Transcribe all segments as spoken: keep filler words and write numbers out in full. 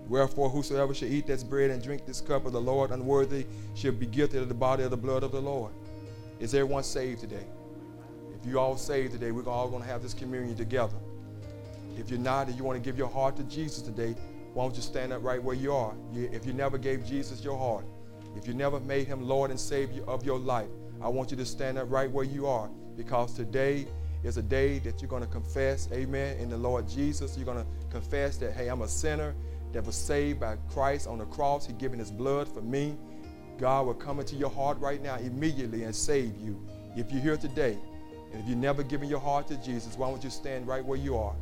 Wherefore, whosoever shall eat this bread and drink this cup of the Lord unworthy shall be guilty of the body of the blood of the Lord. Is everyone saved today? If you all saved today, we're all going to have this communion together. If you're not, and you want to give your heart to Jesus today, why don't you stand up right where you are? You, if you never gave Jesus your heart, if you never made him Lord and Savior of your life, I want you to stand up right where you are, because today is a day that you're going to confess, amen, in the Lord Jesus. You're going to confess that, hey, I'm a sinner that was saved by Christ on the cross. He given his blood for me. God will come into your heart right now immediately and save you. If you're here today, and if you've never given your heart to Jesus, why don't you stand right where you are?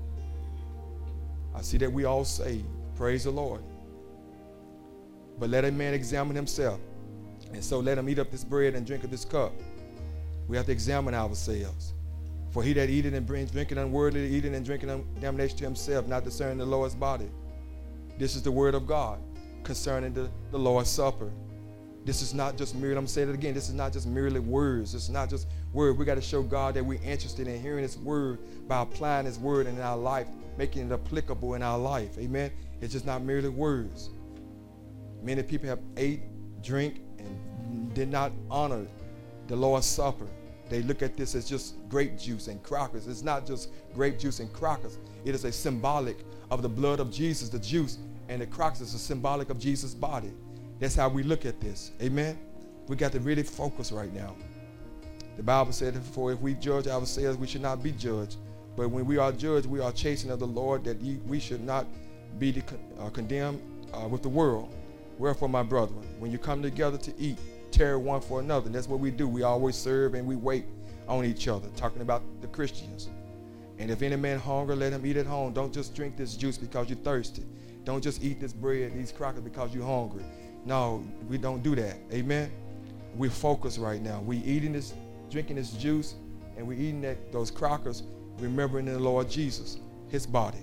I see that we all saved. Praise the Lord. But let a man examine himself. And so let him eat up this bread and drink of this cup. We have to examine ourselves. For he that eateth and drinketh unworthily, eating and drinking damnation to himself, not discerning the Lord's body. This is the word of God concerning the, the Lord's Supper. This is not just merely, I'm going to say it again, this is not just merely words. It's not just word. We got to show God that we're interested in hearing his word by applying his word in our life, making it applicable in our life. Amen. It's just not merely words. Many people have ate, drink, and did not honor the Lord's Supper. They look at this as just grape juice and crackers. It's not just grape juice and crackers. It is a symbolic of the blood of Jesus, the juice, and the crackers is a symbolic of Jesus' body. That's how we look at this. Amen? We got to really focus right now. The Bible said, for if we judge ourselves, we should not be judged. But when we are judged, we are chastened of the Lord, that ye, we should not be de- uh, condemned uh, with the world. Wherefore, my brethren, when you come together to eat, tarry one for another. And that's what we do. We always serve and we wait on each other, talking about the Christians. And if any man hunger, let him eat at home. Don't just drink this juice because you're thirsty. Don't just eat this bread, these crackers because you're hungry. No, we don't do that. Amen? We're focused right now. We eating this, drinking this juice, and we're eating that, those crackers, remembering the Lord Jesus, his body.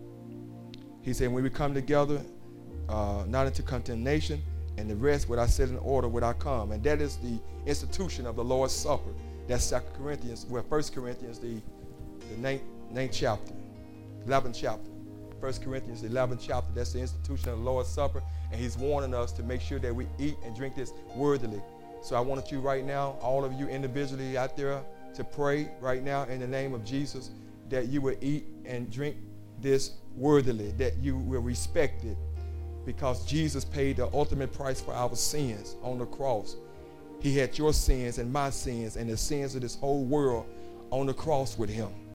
He said, when we come together, uh, not into condemnation, and the rest, what I said in order, would I come. And that is the institution of the Lord's Supper. That's Second Corinthians, well, First Corinthians, the, the ninth, ninth chapter, eleventh chapter. First Corinthians, the eleventh chapter, that's the institution of the Lord's Supper. And he's warning us to make sure that we eat and drink this worthily. So I want you right now, all of you individually out there, to pray right now in the name of Jesus, that you will eat and drink this worthily, that you will respect it, because Jesus paid the ultimate price for our sins on the cross. He had your sins and my sins and the sins of this whole world on the cross with him.